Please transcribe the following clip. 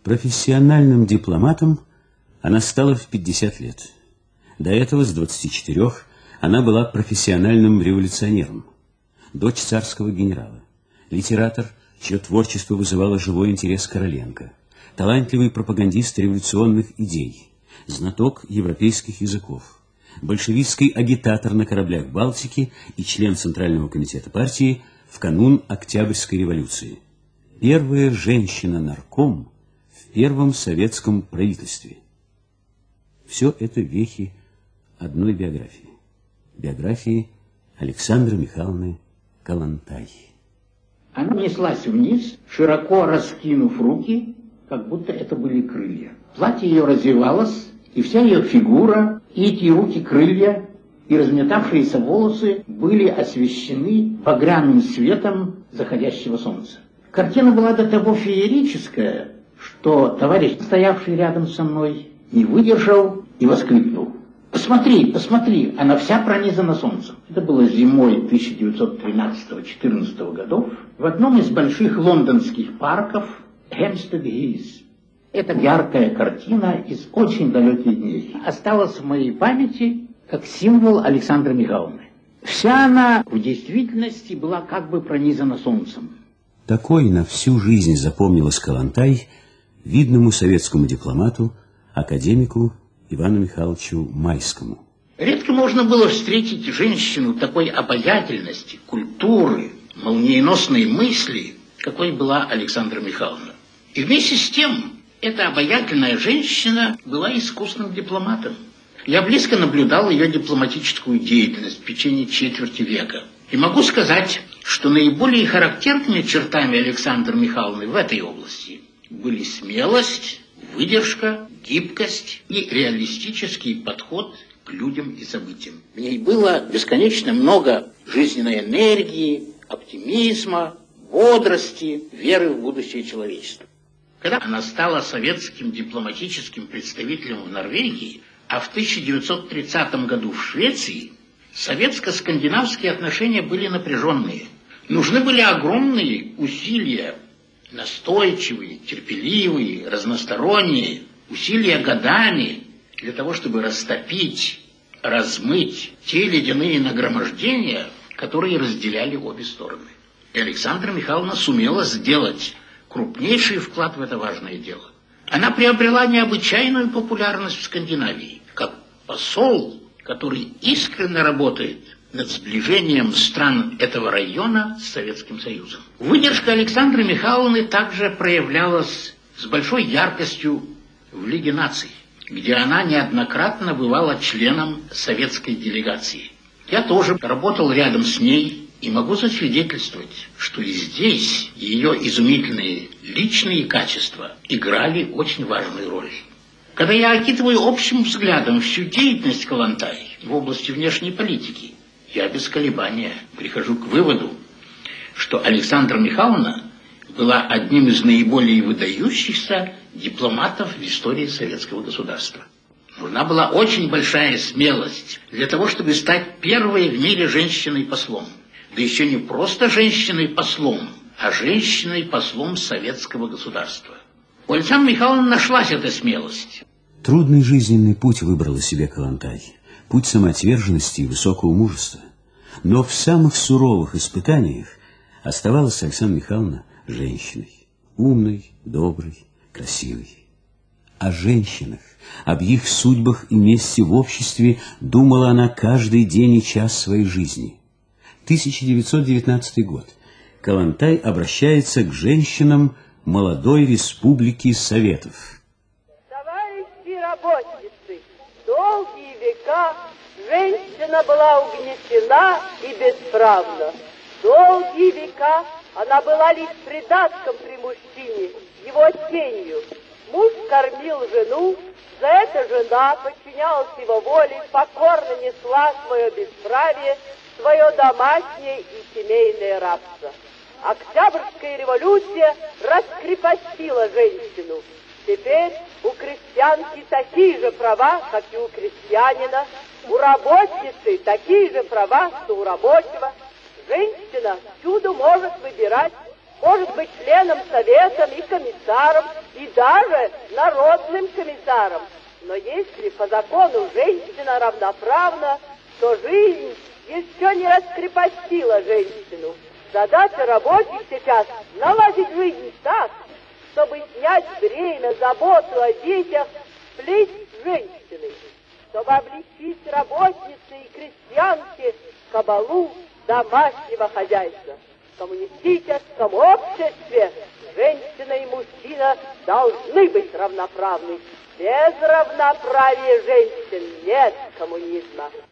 Профессиональным дипломатом она стала в 50 лет. До этого, с 24, она была профессиональным революционером, дочь царского генерала, литератор, чье творчество вызывало живой интерес Короленко, талантливый пропагандист революционных идей, знаток европейских языков, большевистский агитатор на кораблях Балтики и член Центрального комитета партии в канун Октябрьской революции. Первая женщина-нарком в первом советском правительстве. Все это вехи одной биографии. Биографии Александры Михайловны Калантай. Она неслась вниз, широко раскинув руки, как будто это были крылья. Платье ее развивалось, и вся ее фигура, и эти руки крылья, и разметавшиеся волосы были освещены багряным светом заходящего солнца. Картина была до того феерическая, что товарищ, стоявший рядом со мной, не выдержал и воскликнул: «Посмотри, посмотри, она вся пронизана солнцем». Это было зимой 1913-14 годов в одном из больших лондонских парков Хэмпстед-Хиз. Это яркая картина из очень далеких дней. Осталась в моей памяти как символ Александры Михайловны. Вся она в действительности была как бы пронизана солнцем. Такой на всю жизнь запомнилась Калантай видному советскому дипломату, академику Ивану Михайловичу Майскому. Редко можно было встретить женщину такой обаятельности, культуры, молниеносной мысли, какой была Александра Михайловна. И вместе с тем, эта обаятельная женщина была искусным дипломатом. Я близко наблюдал ее дипломатическую деятельность в течение четверти века. И могу сказать, что наиболее характерными чертами Александры Михайловны в этой области были смелость, выдержка, гибкость и реалистический подход к людям и событиям. В ней было бесконечно много жизненной энергии, оптимизма, бодрости, веры в будущее человечества. Когда она стала советским дипломатическим представителем в Норвегии, а в 1930 году в Швеции, советско-скандинавские отношения были напряженные. Нужны были огромные усилия, настойчивые, терпеливые, разносторонние, усилия годами для того, чтобы растопить, размыть те ледяные нагромождения, которые разделяли обе стороны. И Александра Михайловна сумела сделать крупнейший вклад в это важное дело. Она приобрела необычайную популярность в Скандинавии, как посол, который искренне работает над сближением стран этого района с Советским Союзом. Выдержка Александры Михайловны также проявлялась с большой яркостью в Лиге наций, где она неоднократно бывала членом советской делегации. Я тоже работал рядом с ней и могу засвидетельствовать, что и здесь ее изумительные личные качества играли очень важную роль. Когда я окидываю общим взглядом всю деятельность Калантай в области внешней политики, я без колебания прихожу к выводу, что Александра Михайловна была одним из наиболее выдающихся дипломатов в истории советского государства. Нужна была очень большая смелость для того, чтобы стать первой в мире женщиной-послом. Да еще не просто женщиной-послом, а женщиной-послом советского государства. У Александры Михайловны нашлась эта смелость. Трудный жизненный путь выбрала себе Калантай. Путь самоотверженности и высокого мужества. Но в самых суровых испытаниях оставалась Александра Михайловна женщиной. Умной, доброй, красивой. О женщинах, об их судьбах и месте в обществе думала она каждый день и час своей жизни. 1919 год. Калантай обращается к женщинам молодой республики Советов. Товарищи работницы, долгие века женщина была угнетена и бесправна. Долгие века она была лишь придатком при мужчине, его тенью. Муж кормил жену, за это жена подчинялась его воле, покорно несла свое бесправие, свое домашнее и семейное рабство. Октябрьская революция раскрепостила женщину. Теперь у крестьянки такие же права, как и у крестьянина, у работницы такие же права, что у рабочего. Женщина всюду может выбирать может быть членом советом и комиссаром, и даже народным комиссаром. Но если по закону женщина равноправна, то жизнь еще не раскрепостила женщину. Задача рабочих сейчас наладить жизнь так, чтобы снять бремя, заботу о детях с плеч женщины, чтобы облегчить работницы и крестьянки кабалу домашнего хозяйства. В коммунистическом обществе женщина и мужчина должны быть равноправны. Без равноправия женщин нет коммунизма.